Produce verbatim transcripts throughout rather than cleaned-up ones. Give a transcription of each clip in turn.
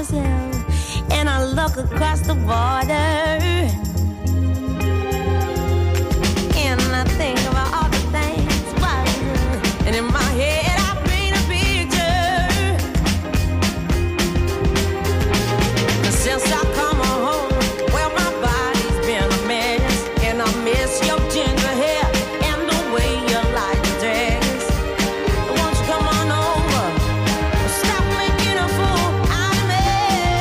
myself and I look across the water, and I think about all the things, and in my head I paint a picture. Since I come home, well my body's been a mess, and I miss your ginger hair and the way you like to dance. Won't you come on over? Stop making a fool out of me.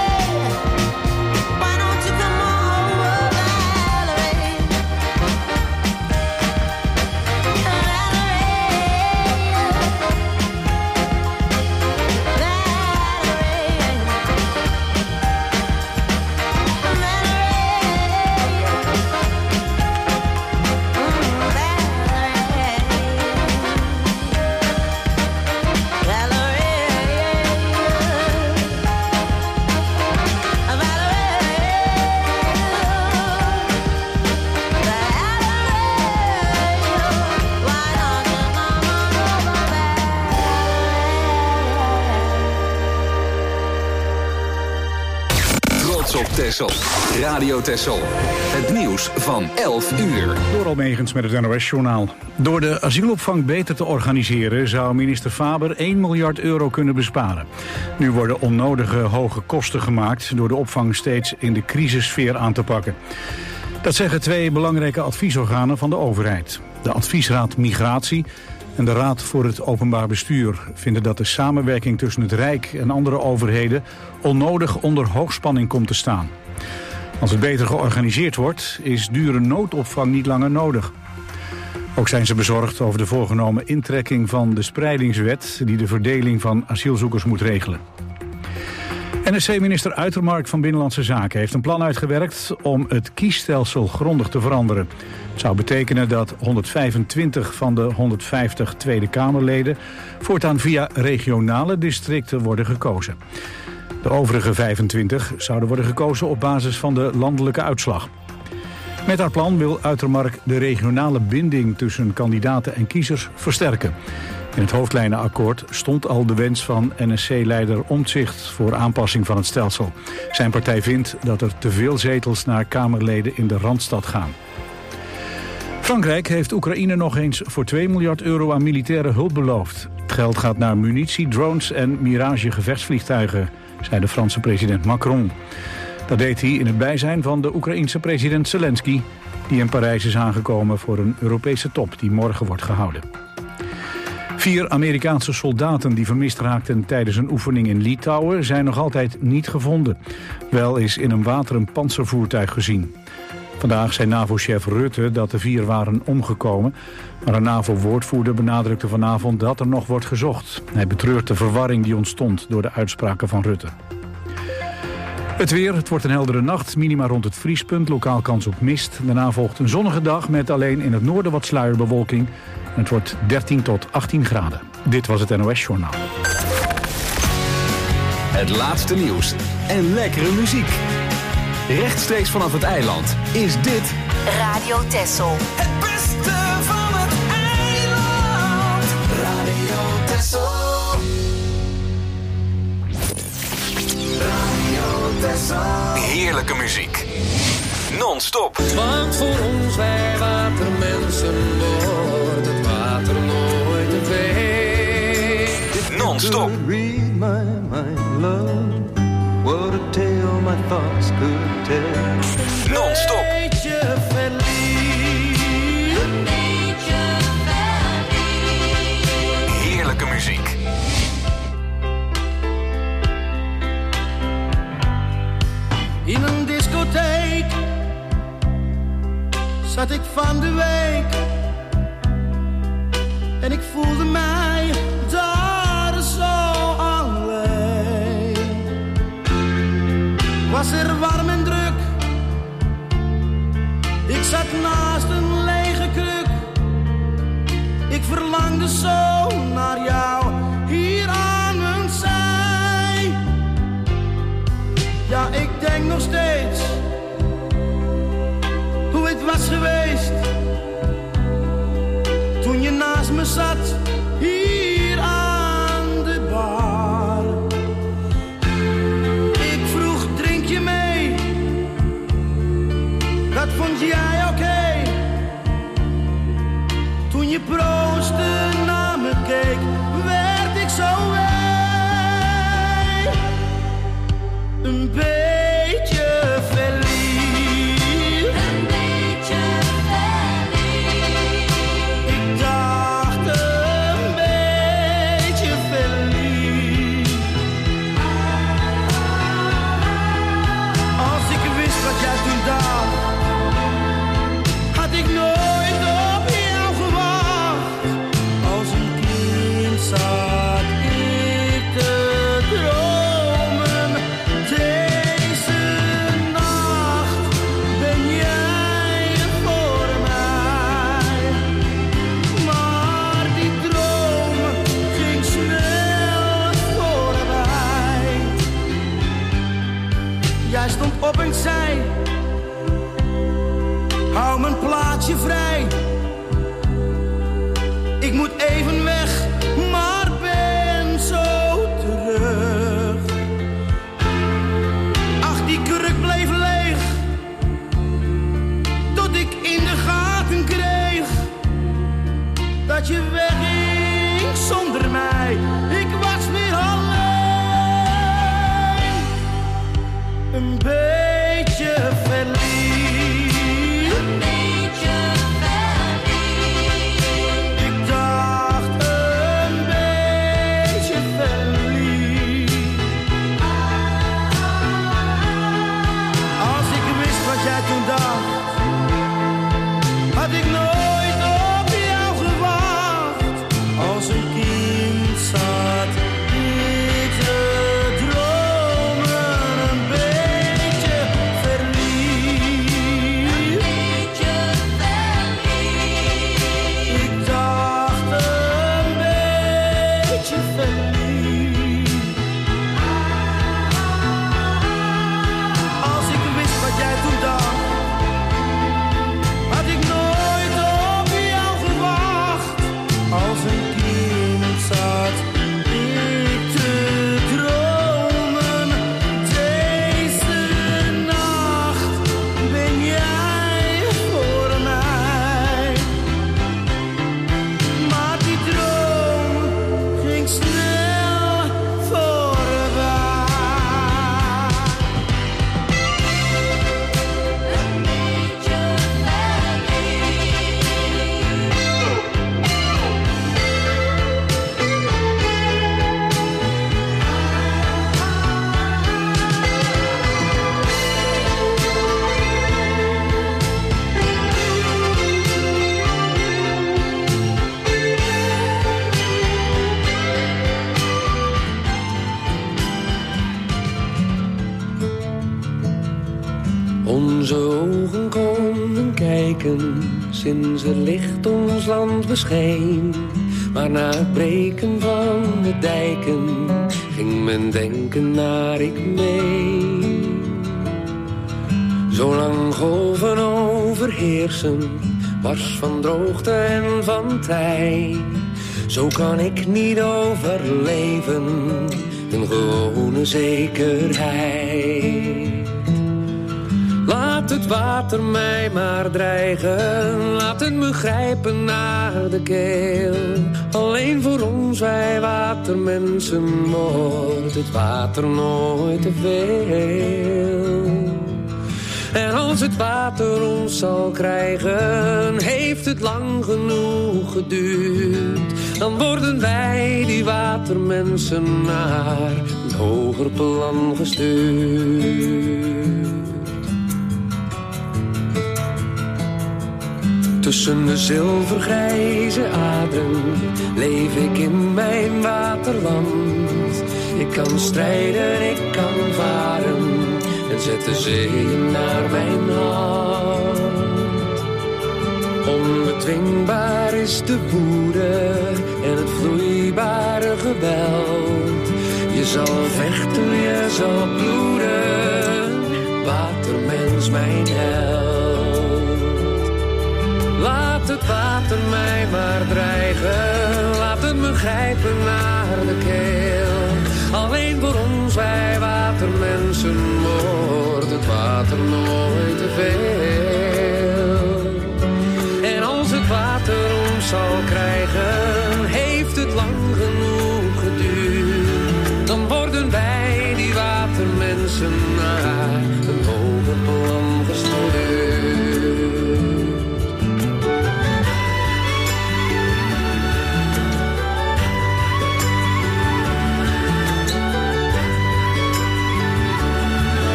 Why don't you come on over, Valerie? Texel. Radio Texel. Het nieuws van elf uur. Door Almegens met het N O S-journaal. Door de asielopvang beter te organiseren zou minister Faber één miljard euro kunnen besparen. Nu worden onnodige hoge kosten gemaakt door de opvang steeds in de crisissfeer aan te pakken. Dat zeggen twee belangrijke adviesorganen van de overheid. De Adviesraad Migratie en de Raad voor het Openbaar Bestuur vinden dat de samenwerking tussen het Rijk en andere overheden onnodig onder hoogspanning komt te staan. Als het beter georganiseerd wordt, is dure noodopvang niet langer nodig. Ook zijn ze bezorgd over de voorgenomen intrekking van de spreidingswet die de verdeling van asielzoekers moet regelen. N S C-minister Uitermark van Binnenlandse Zaken heeft een plan uitgewerkt om het kiesstelsel grondig te veranderen. Het zou betekenen dat honderdvijfentwintig van de honderdvijftig Tweede Kamerleden voortaan via regionale districten worden gekozen. De overige vijfentwintig zouden worden gekozen op basis van de landelijke uitslag. Met haar plan wil Uitermark de regionale binding tussen kandidaten en kiezers versterken. In het hoofdlijnenakkoord stond al de wens van N S C-leider Omtzigt voor aanpassing van het stelsel. Zijn partij vindt dat er te veel zetels naar Kamerleden in de Randstad gaan. Frankrijk heeft Oekraïne nog eens voor twee miljard euro aan militaire hulp beloofd. Het geld gaat naar munitie, drones en Mirage-gevechtsvliegtuigen, zei de Franse president Macron. Dat deed hij in het bijzijn van de Oekraïense president Zelensky, die in Parijs is aangekomen voor een Europese top die morgen wordt gehouden. Vier Amerikaanse soldaten die vermist raakten tijdens een oefening in Litouwen zijn nog altijd niet gevonden. Wel is in een water een pantservoertuig gezien. Vandaag zei NAVO-chef Rutte dat de vier waren omgekomen, maar een NAVO-woordvoerder benadrukte vanavond dat er nog wordt gezocht. Hij betreurt de verwarring die ontstond door de uitspraken van Rutte. Het weer, het wordt een heldere nacht, minima rond het vriespunt, lokaal kans op mist. Daarna volgt een zonnige dag met alleen in het noorden wat sluierbewolking. En het wordt dertien tot achttien graden. Dit was het N O S-journaal. Het laatste nieuws en lekkere muziek. Rechtstreeks vanaf het eiland is dit Radio Texel. Het beste van het eiland. Radio Texel. Radio Texel. Heerlijke muziek. Non-stop. Want voor ons wij watermensen wordt het water nooit te veel. Non-stop. Read my mind, love. What a tale my thoughts could tell. Non-stop. Beetje verliefd. Een beetje verliefd. Heerlijke muziek. In een discotheek zat ik van de week en ik voelde mij daar zo alleen. Was er warm en druk, ik zat naast een lege kruk. Ik verlangde zo naar jou hier aan mijn zij. Ja, ik denk nog steeds hoe het was geweest toen je naast me zat hier aan de bar. Jij stond op en zei: hou mijn plaatsje vrij. Ik moet even weg, maar ben zo terug. Ach, die kruk bleef leeg, tot ik in de gaten kreeg dat je wegging zonder mij. Ik was weer alleen, een beetje verliefd. Een beetje verliefd. Ik dacht een beetje verliefd. Als ik wist wat jij toen dacht, had ik nooit op jou gewacht. Als een kind zat ik te dromen, een beetje verliefd. Een beetje verliefd. Ik dacht een beetje verliefd. Als ik wist wat jij toen dacht, had ik nooit op jou gewacht. Als een kind zat ik te dromen. Deze nacht ben jij voor mij. Maar die droom ging snel voorbij. Een beetje Onze ogen konden kijken sinds het licht ons land bescheen. Maar na het breken van de dijken ging men denken naar ik mee. Zolang golven overheersen, wars van droogte en van tij, zo kan ik niet overleven, een gewone zekerheid. Laat het water mij maar dreigen, laat het me grijpen naar de keel. Alleen voor ons, wij watermensen, wordt het water nooit te veel. En als het water ons zal krijgen, heeft het lang genoeg geduurd. Dan worden wij, die watermensen, naar een hoger plan gestuurd. Tussen de zilvergrijze aderen leef ik in mijn waterland. Ik kan strijden, ik kan varen en zet de zee naar mijn hand. Onbedwingbaar is de woede en het vloeibare geweld. Je zal vechten, je zal bloeden, watermens mijn held. Laat het water mij maar dreigen, laat het me grijpen naar de keel. Alleen voor ons, wij watermensen, wordt het water nooit te veel. En als het water ons zal krijgen, heeft het lang genoeg geduurd. Dan worden wij, die watermensen, naar een hoger plan gestuurd.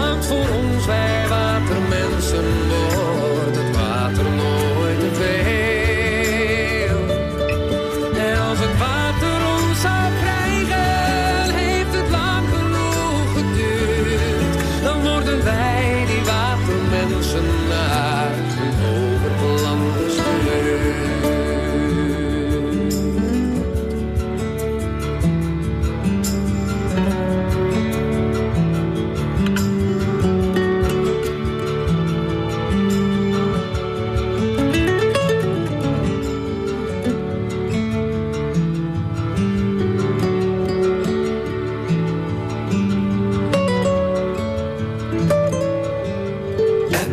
Wordt het water nooit te veel.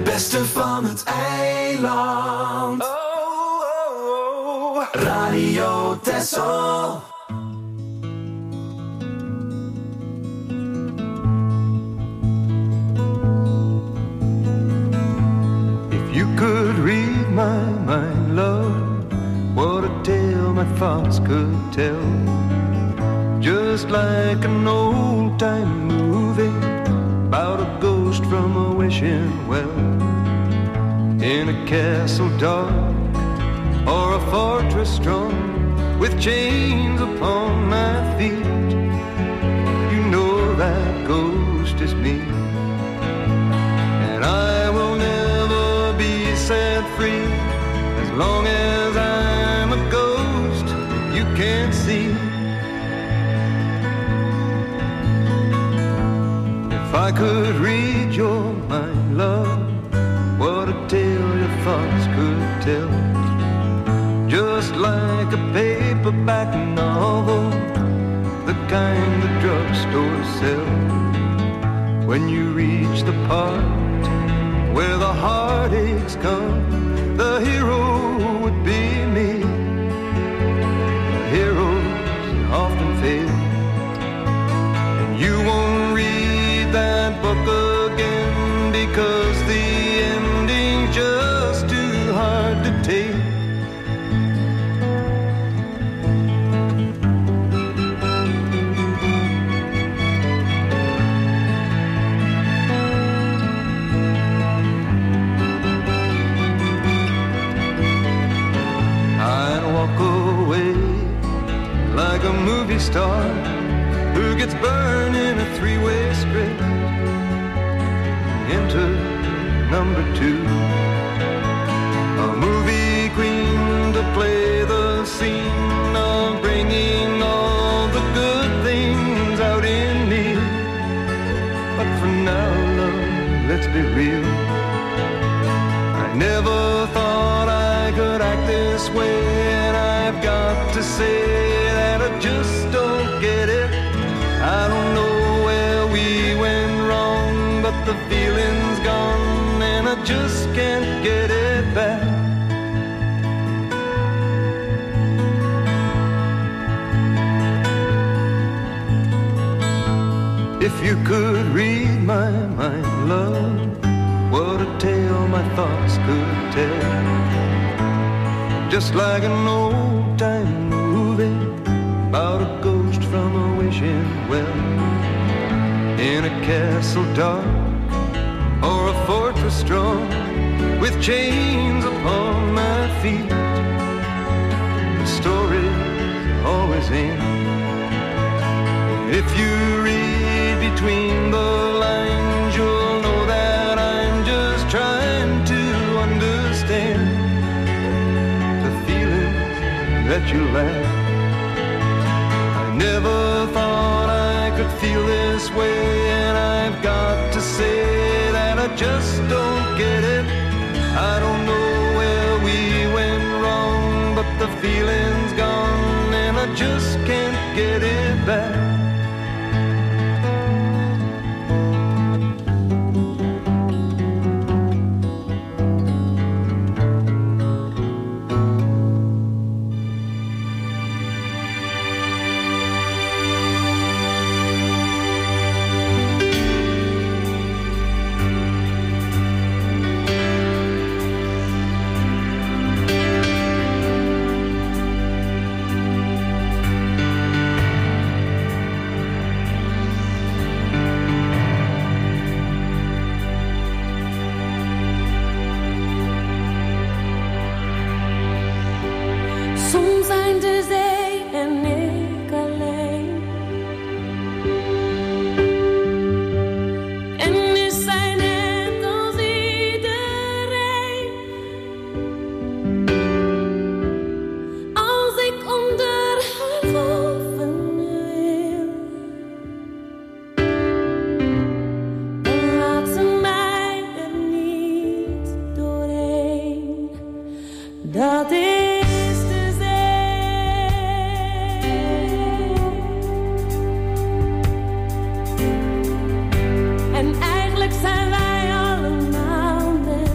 beste van het eiland. Oh, oh, oh. Radio Texel. If you could read my mind, love, what a tale my thoughts could tell. Just like an old-time movie about a ghost from a wishing well, in a castle dark or a fortress strong, with chains upon my feet. You know that ghost is me, and I will never be set free as long as I'm a ghost you can't see. If I could read your mind, love, what a tale your thoughts could tell. Just like a paperback novel, the kind the drugstores sell. When you reach the part where the heartaches come, the hero would be me. Heroes often fail, and you won't read that book again because the ending's just too hard to take. Like a movie star who gets burned in a three-way script. Enter number two, a movie queen to play the scene of bringing all the good things out in me. But for now, love, let's be real, I never thought I could act this way, and I've got to say I just don't get it. I don't know where we went wrong, but the feeling's gone and I just can't get it back. If you could read my mind, love, what a tale my thoughts could tell. Just like an old-time movie about a ghost from a wishing well, in a castle dark or a fortress strong, with chains upon my feet. The story's always in. If you read between the lines, you'll know that I'm just trying to understand the feelings that you lack. Never thought I could feel this way, and I've got to say that I just don't get it. I don't know where we went wrong, but the feeling's gone and I just can't get it back. Dat is de zee. En eigenlijk zijn wij allemaal net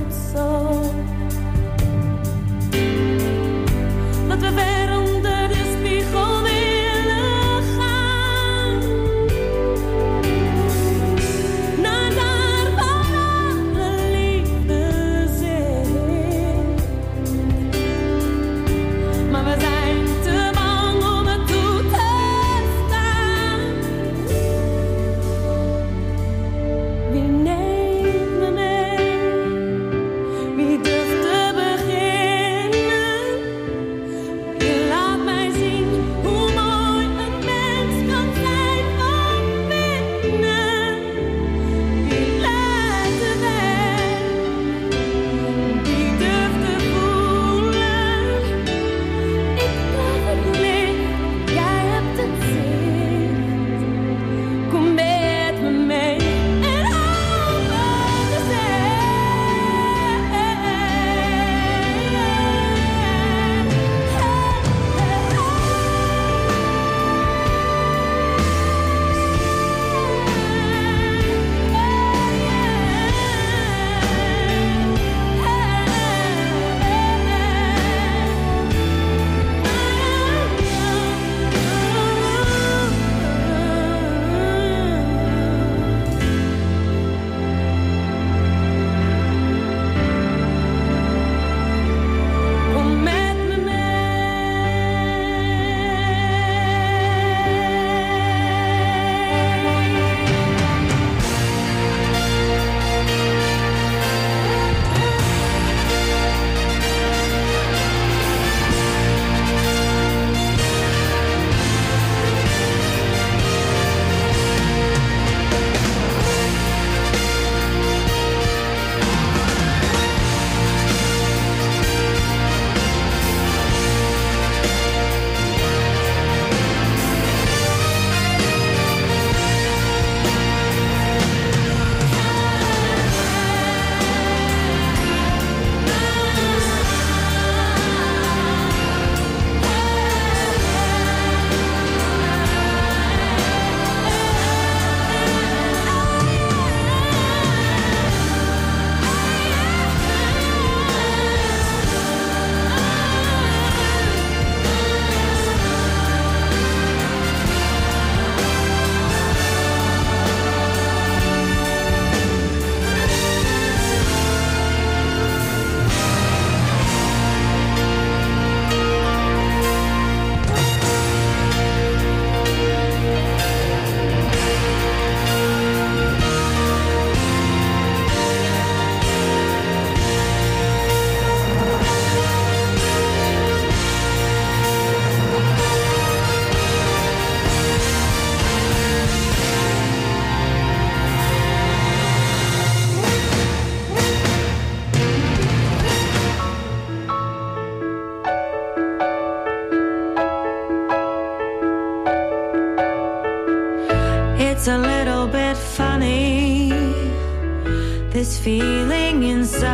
feeling inside.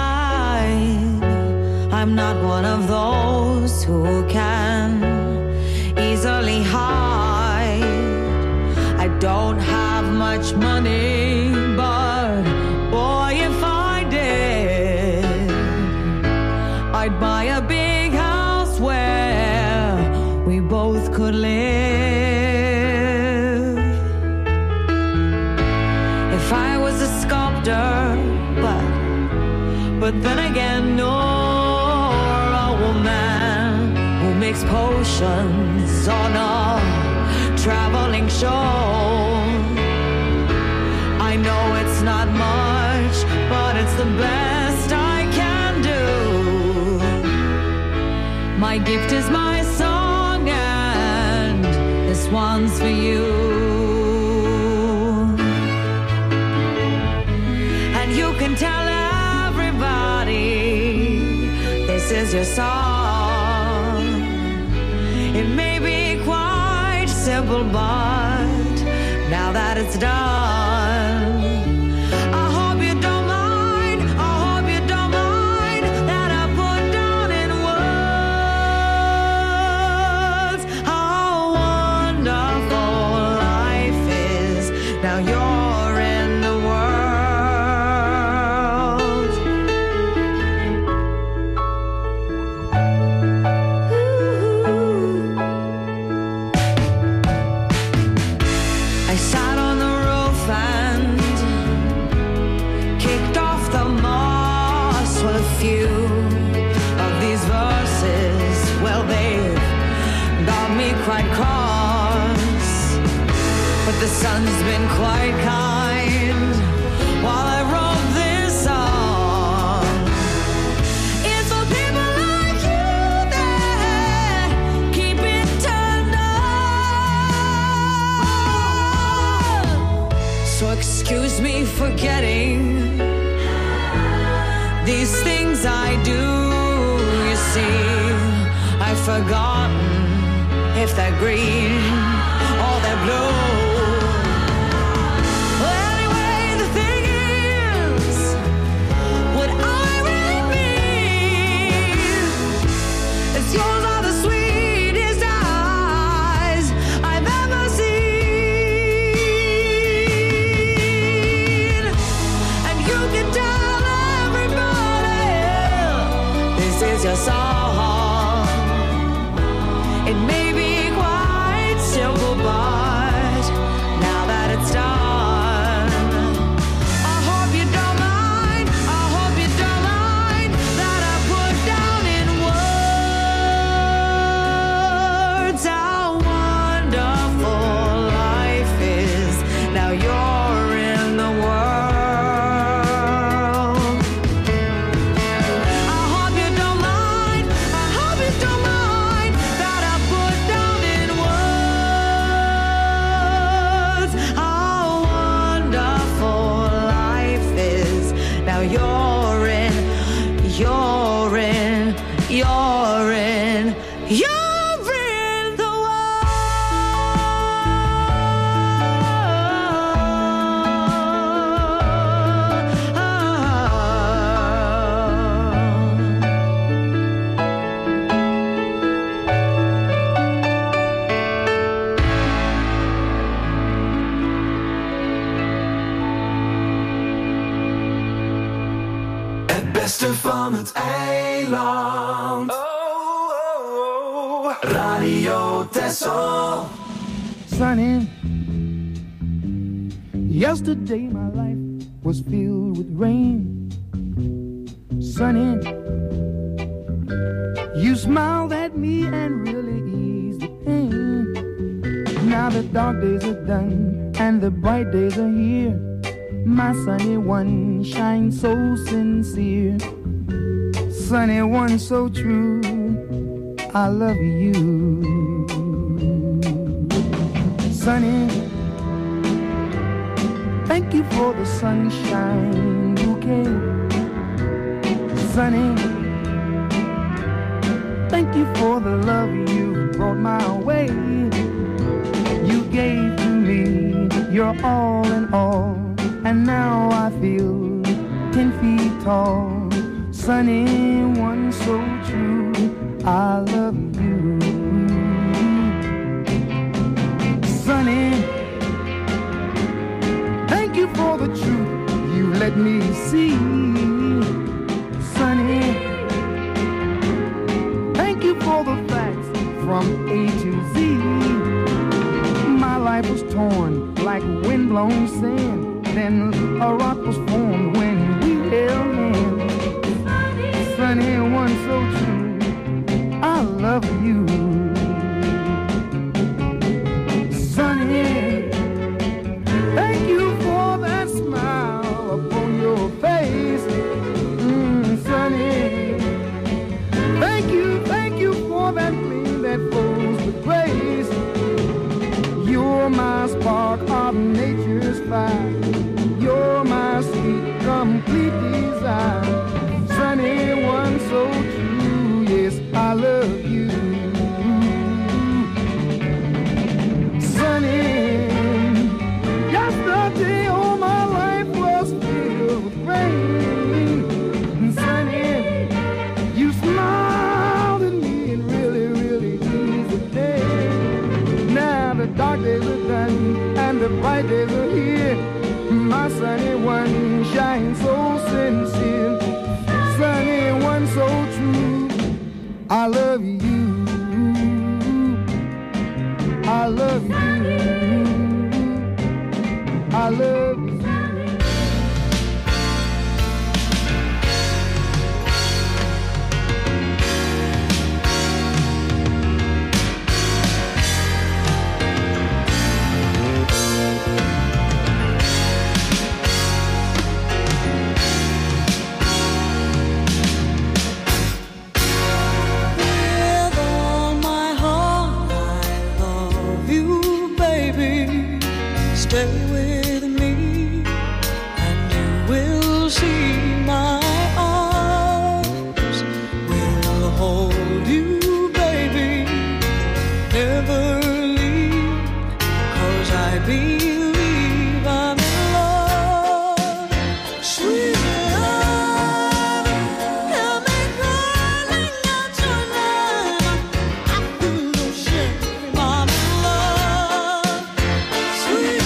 I'm not one of those who can easily hide. I don't have much money, but boy, if I did, I'd buy a big house where we both could live. If I was a sculptor, but but then again, no, a woman who makes potions on a traveling show. I know it's not much, but it's the best I can do. My gift is my song, and this one's for you. And you can tell everybody this is your song. It may be quite simple, but now that it's done, I hope you don't mind, I hope you don't mind that I put down in words how wonderful life is. Now you're in the world. Ooh. I sat on the roof and kicked off the moss with a few of these verses. Well, they've got me quite cross, but the sun's been quite kind while I wrote this song. It's for people like you that keep it turned on. So excuse me for getting these things I do. You see, I've forgotten if they're green or they're blue. Well, anyway, the thing is, what I really mean is yours are the sweetest eyes I've ever seen. And you can tell everybody this is your song. It may be quite simple, but now that it's done, I hope you don't mind, I hope you don't mind that I put down in words how wonderful life is. Now you're in the world. I hope you don't mind, I hope you don't mind that I put down in words how wonderful life is. Now you're in, you're in, you're in, you're in the Het beste van het eiland. Oh, oh, oh. Radio Texel. Sunny. Yesterday my life was filled with rain. Sunny, you smiled at me and really eased the pain. Now the dark days are done and the bright days are here. My sunny one shines so sincere. Sunny one so true, I love you. Sunny, thank you for the sunshine bouquet. Sunny, thank you for the love you brought my way. You gave to me your all in all, and now I feel ten feet tall, sunny one so true. I love you, sunny. Thank you for the truth you let me see, sunny. Thank you for the facts from A to Z. My life was torn like windblown sand, then a rock was formed when we held hands. Sunny one so true, I love you, sunny. Thank you for that smile upon your face, mm, sunny. Thank you, thank you for that gleam that flows with grace. You're my spark of nature's fire. You're my sweet, complete desire. Sunny one so true, yes, I love you. Sunny, yesterday all my life was filled with rain. Sunny, you smiled at me and really, really eased the day. Now the dark days are done and the bright days are here. My sunny one shines so sincere, sunny one so true. I love you, I love you, I love you. Stay with me and you will see my arms will hold you, baby. Never leave, 'cause I believe I'm in love. Sweet love, help me crawling out your name. I feel no shame, I'm in love. Sweet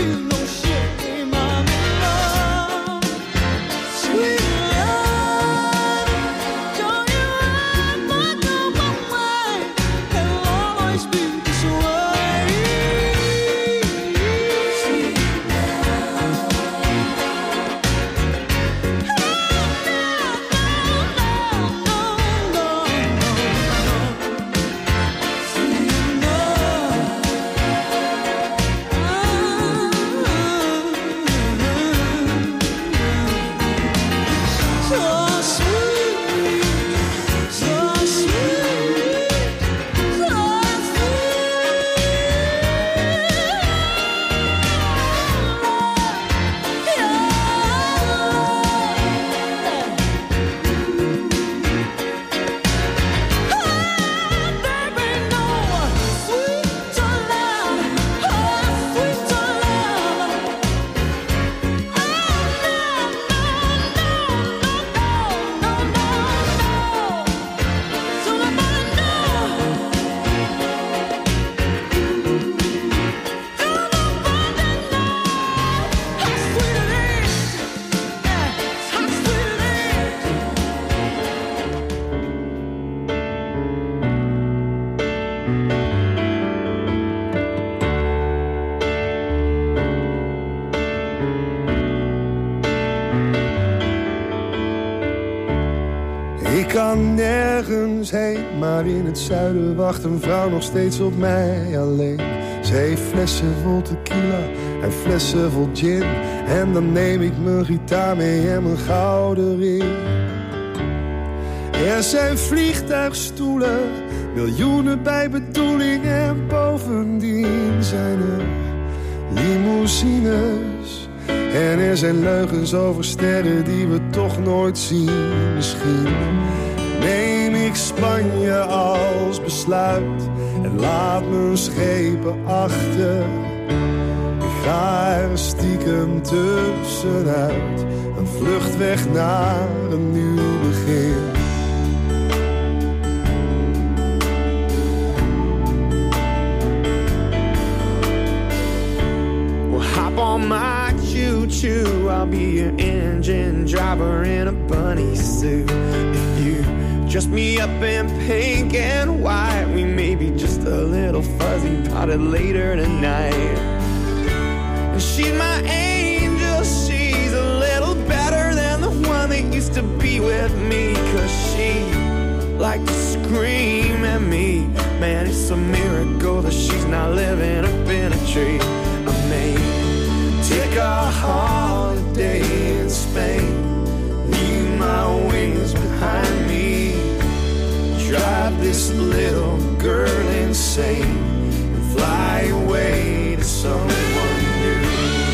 love. Ik kan nergens heen, maar in het zuiden wacht een vrouw nog steeds op mij alleen. Ze heeft flessen vol tequila en flessen vol gin. En dan neem ik mijn gitaar mee en mijn gouden ring. Er zijn vliegtuigstoelen, miljoenen bij bedoeling. En bovendien zijn er limousines. En er zijn leugens over sterren die we toch nooit zien. Misschien neem ik Spanje als besluit en laat mijn schepen achter. Ik ga er stiekem tussenuit, een vlucht weg naar een nieuw begin. Well, hop on my choo-choo, I'll be your engine driver in a bunny suit. If you dress me up in pink and white, we may be just a little fuzzy about it later tonight. And she's my angel, she's a little better than the one that used to be with me. Cause she liked to scream at me. Man, it's a miracle that she's not living up in a tree. I may take a holiday in Spain, leave my wings behind me, drive this little girl insane, and fly away to someone new.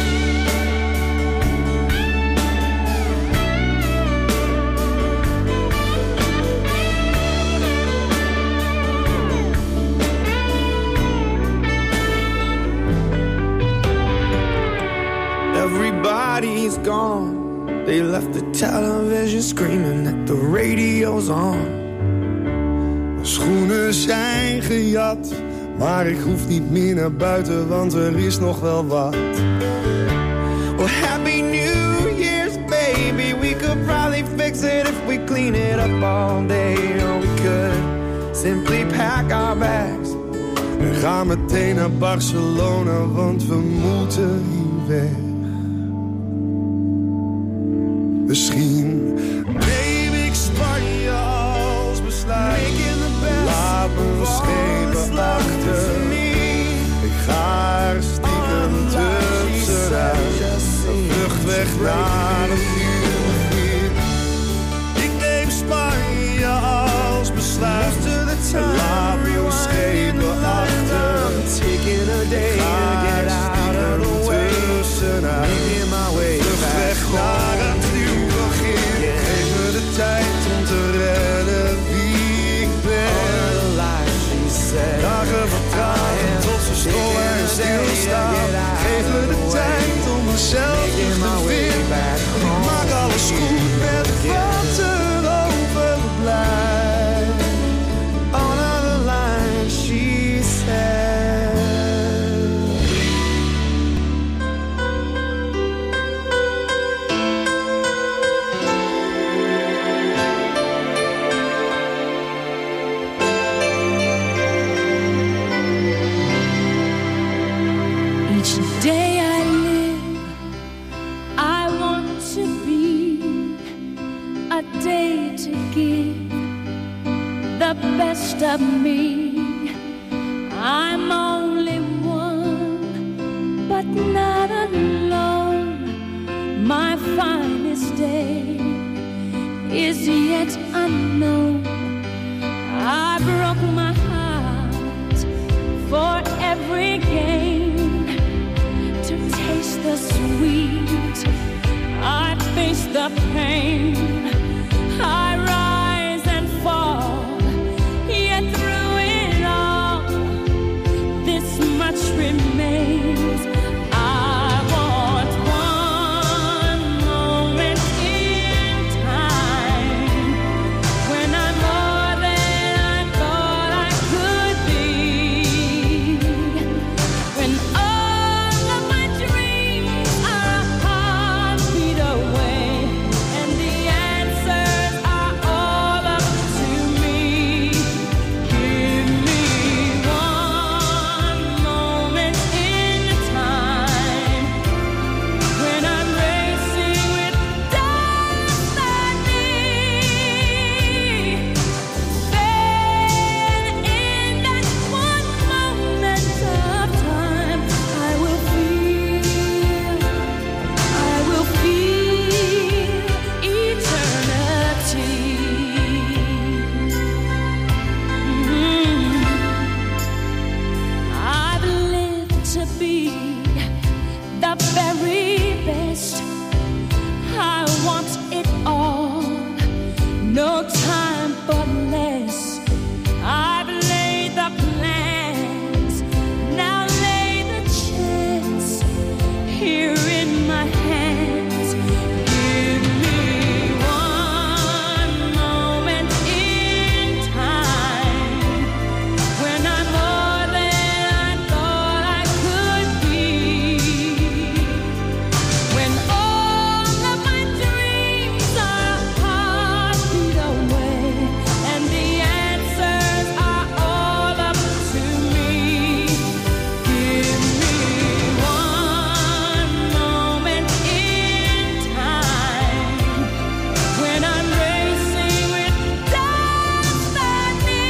Everybody's gone, they left the television screaming that the radio's on. Schoenen zijn gejat, maar ik hoef niet meer naar buiten, want er is nog wel wat. Well, happy New Year's, baby. We could probably fix it if we clean it up all day. Or we could simply pack our bags en gaan meteen naar Barcelona, want we moeten hier weg. Misschien neem ik Spanje als besluit. Laat me schepen achter. Ik ga er stiekem tussenuit. Een vlucht weg naar een nieuw begin. Ik neem Spanje als besluit. Laat me schepen achter. Ik ga er stiekem tussenuit. Een vlucht weg naar een nieuw begin. Geef me de tijd om te redden wie ik ben. Dagen vertragen tot ze stollen en stilstaan. Geef me de tijd om mezelf terug te vinden. Ik maak alles goed met wat er overblijft. On the line, she said. Day I live, I want to be a day to give the best of me. I'm only one, but not alone. My finest day is yet unknown. I broke my heart for every game. Taste the sweet, I face the pain, I rise and fall, yet through it all, this much remains. I want one moment in time, when I'm more than I thought I could be, when no time for less. I've laid the plans, now lay the chance here in my hands. Give me one moment in time when I'm more than I thought I could be. When all of my dreams are a heartbeat away, and the answers are all up to me. Give me one moment in time when I'm racing with destiny.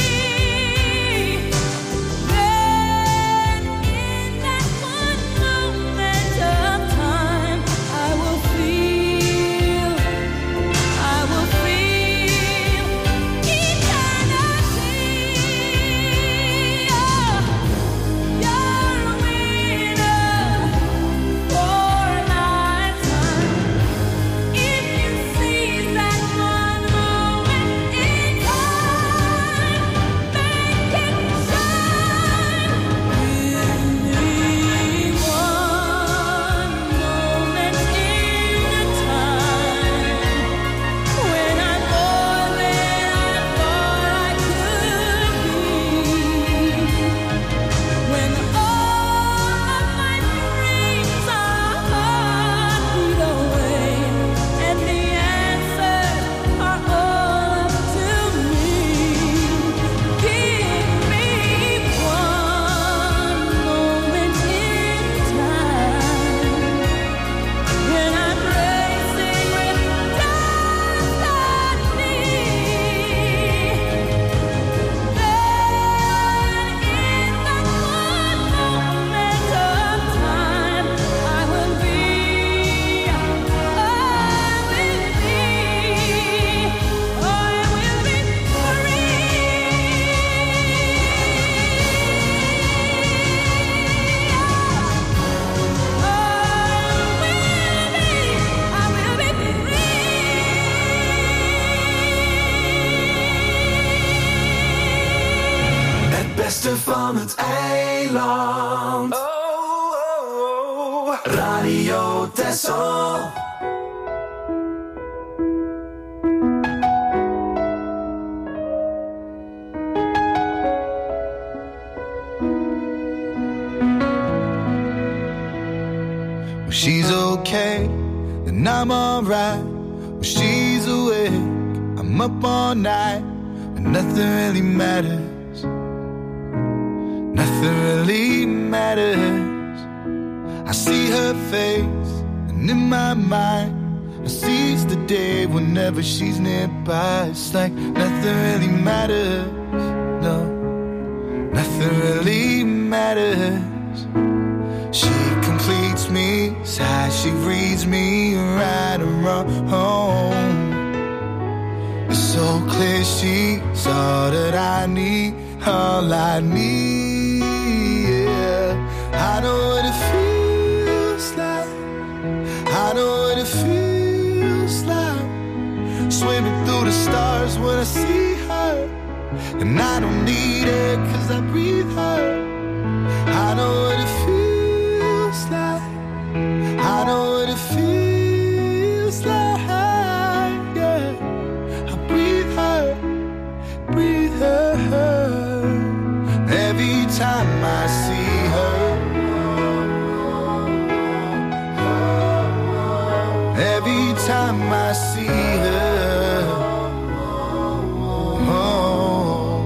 Then in that one moment of time, I will feel, I will feel eternity. Oh, you're a winner for a lifetime. If you seize that one moment in time, make it shine. Give me one moment in time when I'm more than I thought I could be. When all of my dreams are a heartbeat away, and the answers are all up to me. Give me one moment in time when I'm racing with destiny. Then in that one moment of time, I will be, I will be, I will be Het beste van het eiland. Oh, oh, oh. Radio Texel. When she's okay, then I'm alright. When she's awake, I'm up all night. And nothing really matters. Nothing really matters. I see her face, and in my mind, I seize the day whenever she's nearby. It's like nothing really matters. No, nothing really matters. She completes me, it's how she reads me right and wrong. It's so clear she's all that I need, all I need, yeah. I know what it feels like, I know what it feels like. Swimming through the stars when I see her, and I don't need her 'cause I breathe her. I know what it feels like, I know what it feels like, yeah. I breathe her, breathe her. Every time I see her, every time I see her, oh.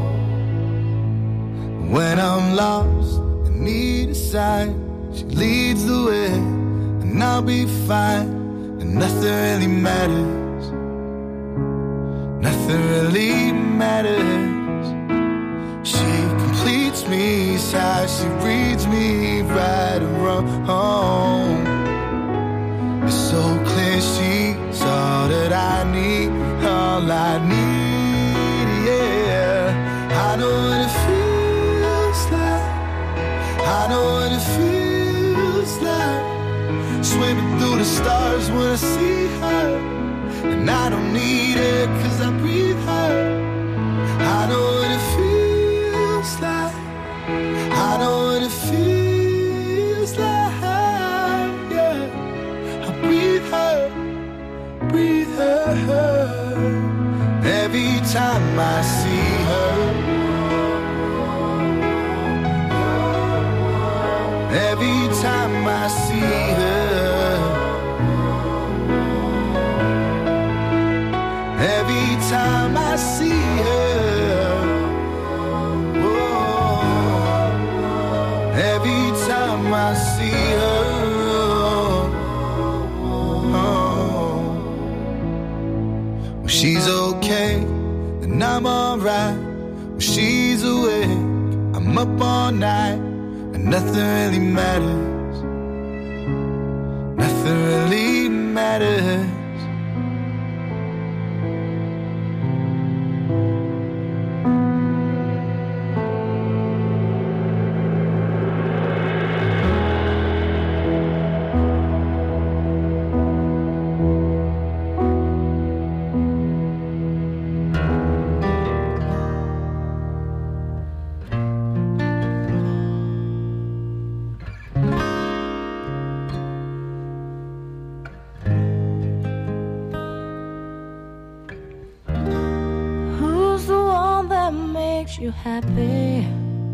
When I'm lost and need a sign, she leads the way, and I'll be fine, and nothing really matters. Nothing really matters. She completes me, it's how she reads me right and wrong. It's so clear she's all that I need, all I need, yeah. I know what it feels like, I know what it feels like. Swimming through the stars when I see her, and I don't need it 'cause I every time I see her. Every time I see her. Every time I see her. Oh, every time I see her. Oh, when she's okay, then I'm alright. When she's awake, I'm up all night. And nothing really matters. Nothing really matters. You happy?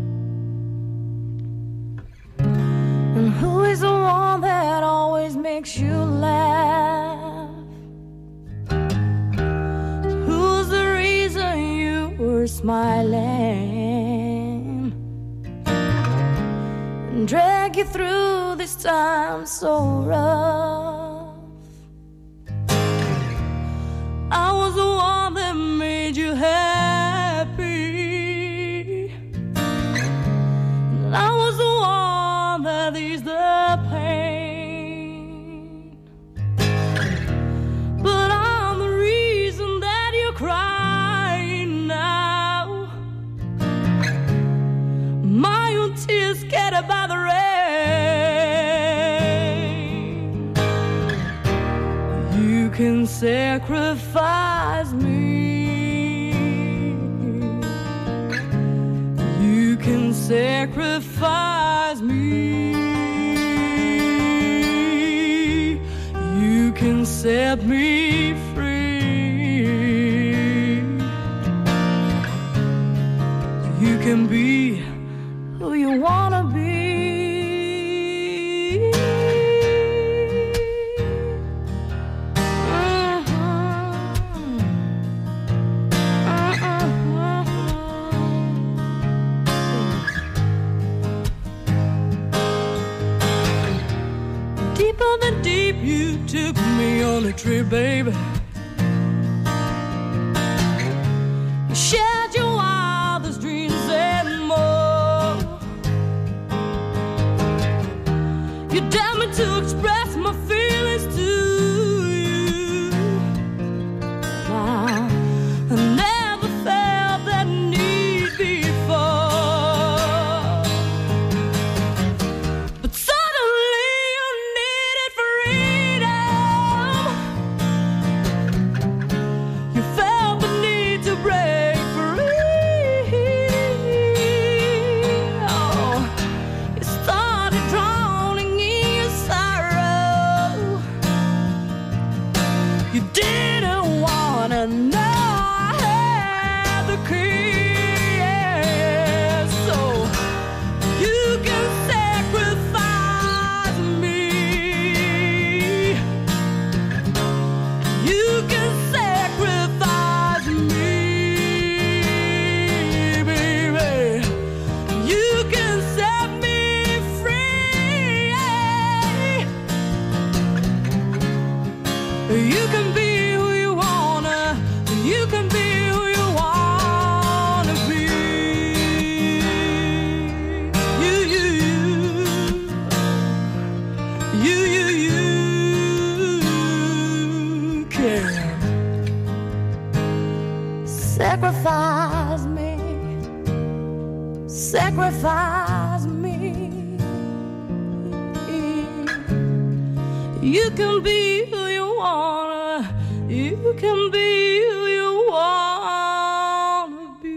And who is the one that always makes you laugh? Who's the reason you were smiling and drag you through this time so rough? I was the one that made you happy. I was the one that eased the pain, but I'm the reason that you're crying now. My own tears scattered by the rain. You can sacrifice me. You can sacrifice me. You can set me free. You can be who you wanna be. Deeper than deep, you took me on a trip, baby. You shared your wildest dreams and more. You dared me to express my feelings to you. Now, I never felt that need before, but suddenly you needed freedom. You felt the need to break free. Oh, you started drowning in your sorrow. You didn't wanna know I had the key, yeah. So you can sacrifice me. You can sacrifice me, baby. You can set me free, yeah. You can be who you wanna. You can be who you wanna be. You, you, you, you, you, you can sacrifice me. Sacrifice me. You can be who you wanna. You can be who you wanna be.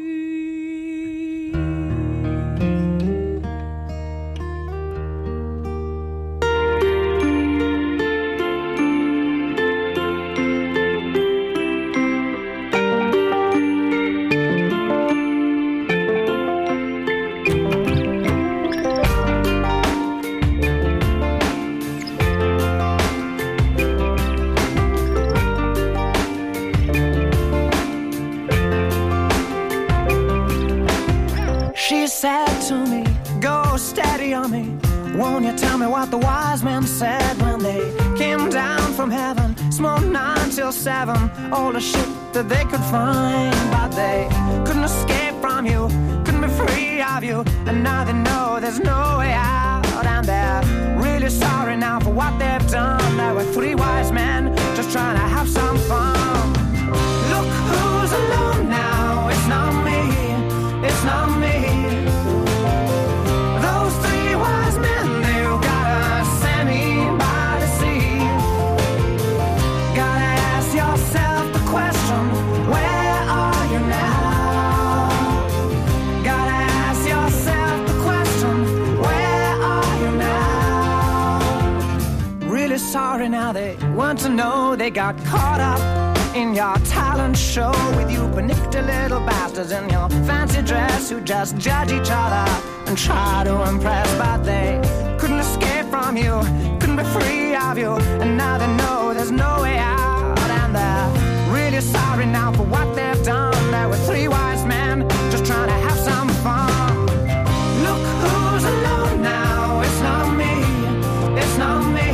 you tell me what the wise men said when they came down from heaven? Smoked nine till seven, all the shit that they could find. But they couldn't escape from you, couldn't be free of you. And now they know there's no way out. And they're really sorry now for what they've done. There were three wise men just trying to have some fun. Look who's alone now, it's not me, it's not me. Those three wise men, they've got a semi by the sea. Gotta ask yourself the question, where are you now? Gotta ask yourself the question, where are you now? Really sorry now, they want to know they got caught up in your talent show with you panicked little bastards in your fancy dress who just judge each other and try to impress. But they couldn't escape from you, couldn't be free of you. And now they know there's no way out. And they're really sorry now for what they've done. There were three wise men just trying to have some fun. Look who's alone now, it's not me, it's not me.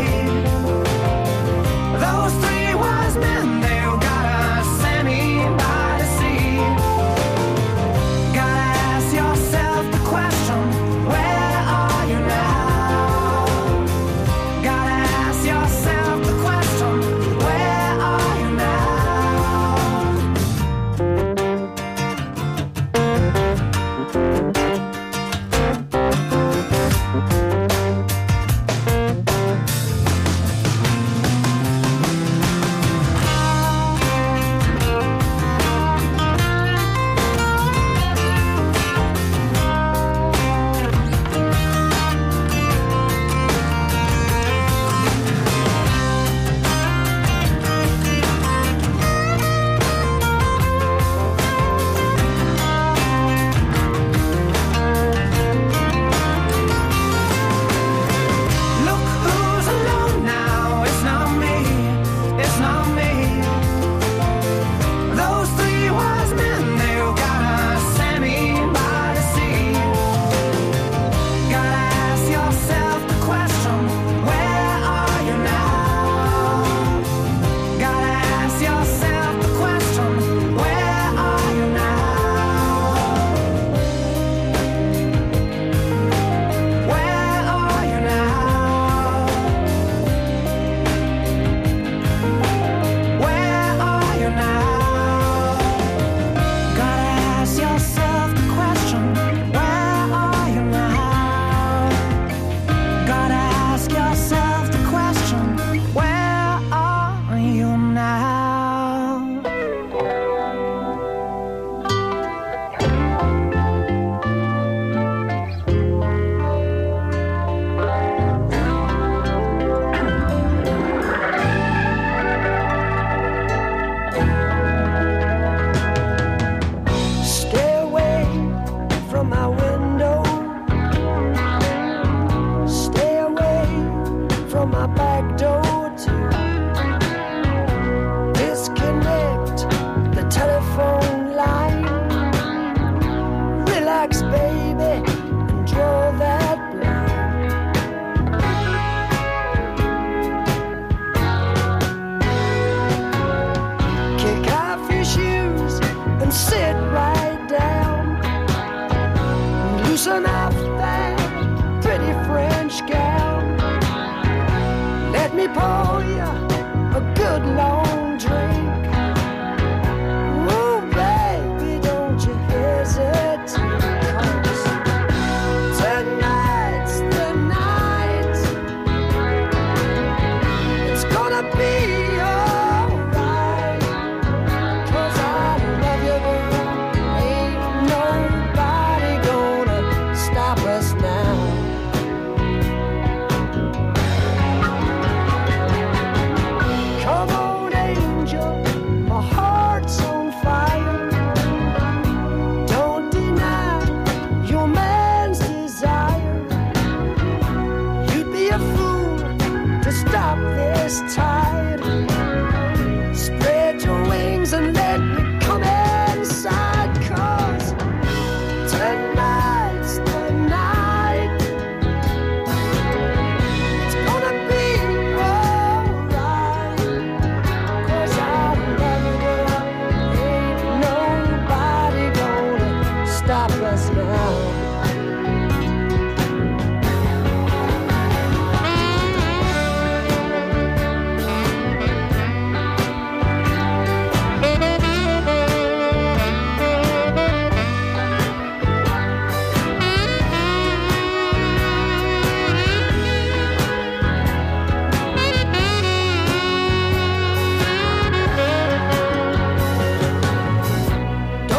Those three wise men, they've got a semi by the sea. Gotta ask yourself the question, where are you now? Gotta ask yourself the question, where are you now? Look who's alone now, it's not me, it's not me. Those three wise men, they've got a semi by the sea. Gotta ask yourself the question, where are you now? Gotta ask yourself the question, where are you now? Where are you now? Where are you now? Gotta ask yourself the question, where are you now? Gotta ask yourself the question, where are you now? Stay away from my window. Stay away from my back door too. Disconnect the telephone line. Relax, baby, and draw that blind. Kick off your shoes and sit right down. Loosen up that pretty French gown. Let me pour you a good long drink. Oh, baby, don't you hesitate. 'Cause tonight's the night. It's gonna be alright. 'Cause I love you, girl.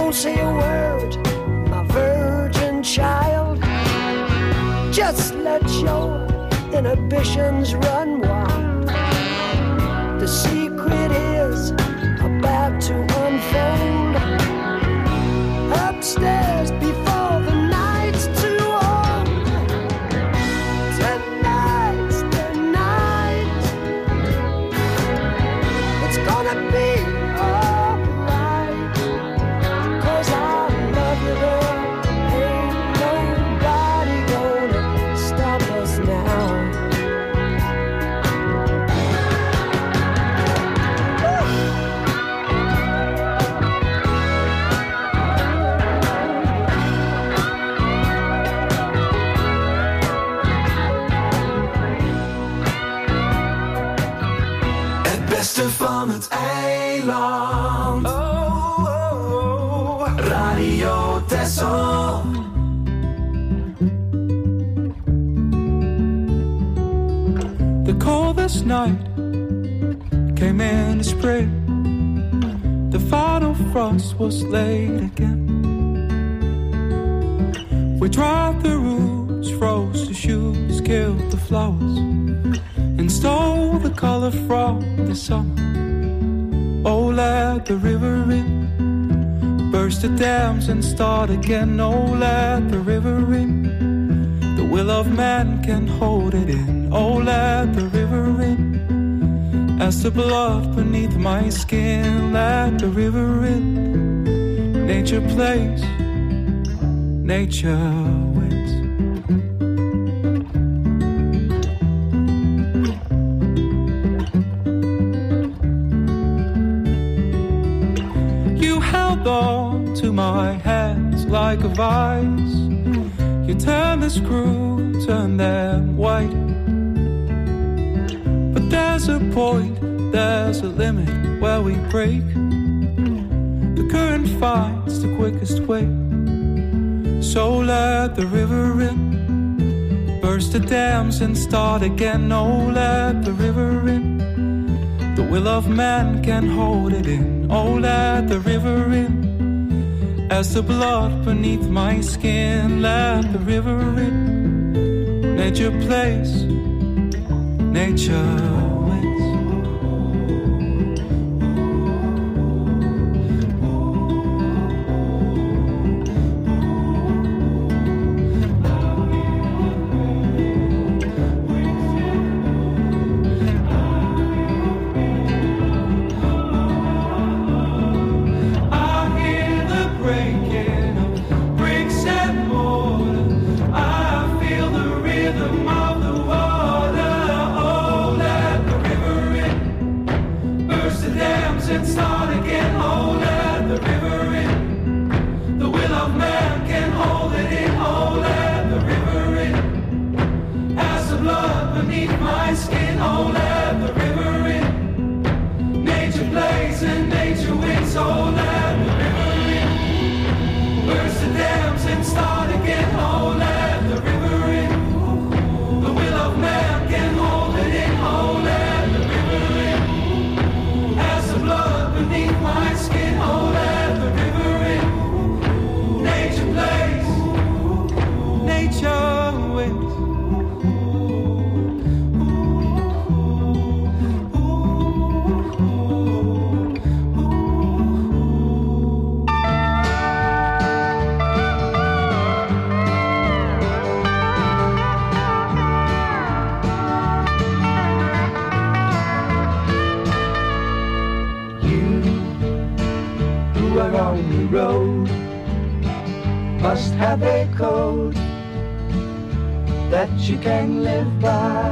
Don't say a word, my virgin child. Just let your inhibitions run wild. The secret is about to unfold. Upstairs before the night's too old. Tonight's the night. It's gonna be alright. 'Cause I love you, girl. Ain't nobody gonna stop us now. Van het eiland. Oh, oh, oh. Radio Texel. The coldest night came in the spring. The final frost was late again. We dried the roots, froze the shoots, killed the flowers, and stole the color from the summer. Oh, let the river in, burst the dams and start again. Oh, let the river in, the will of man can hold it in. Oh, let the river in, as the blood beneath my skin. Let the river in, nature plays, nature wins. On to my hands like a vice. You turn the screw, turn them white. But there's a point, there's a limit where we break. The current finds the quickest way. So let the river in, burst the dams and start again. Oh, let the river in, the will of man can hold it in. Oh, let the river in, as the blood beneath my skin. Let the river in, nature plays, nature wins. Must have a code that you can live by,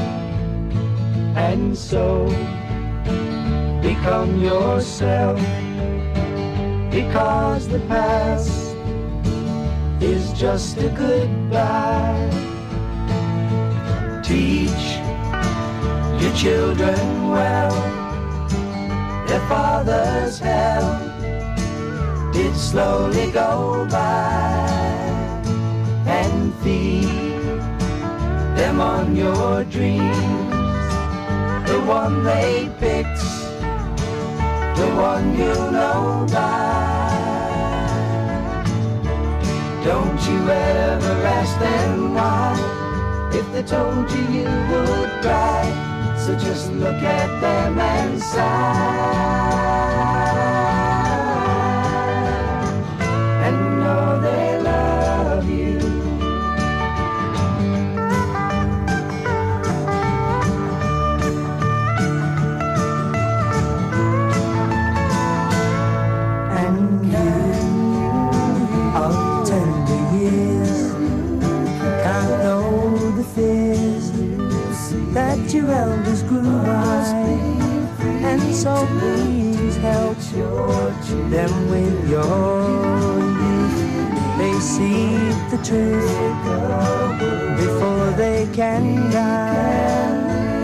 and so become yourself, because the past is just a goodbye. Teach your children well, their father's hell did slowly go by, and feed them on your dreams, the one they picked, the one you know by. you ever ask them why? If they told you you would cry, so just look at them and sigh. And know they love you. And you of tender years can't know the fears that your elders grew by, and so please help them with your youth. They see the truth before they can die.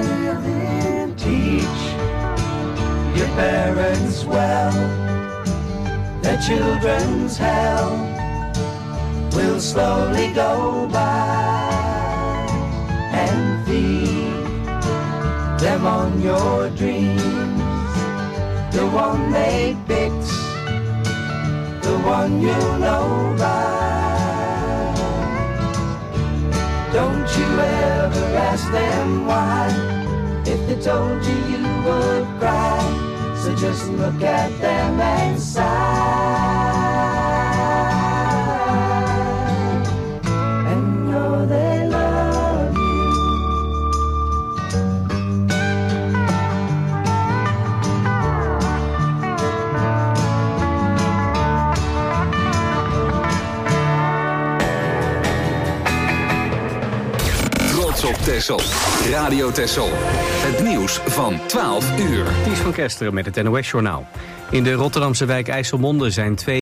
Teach your parents well, their children's hell will slowly go by, and feed them on your dreams, the one they picked, the one you know by. Don't you ever ask them why, if they told you you would cry, so just look at them and sigh. Op Texel. Radio Texel. Het nieuws van twaalf uur. Ties van Kesteren met het N O S-journaal. In de Rotterdamse wijk IJsselmonde zijn twee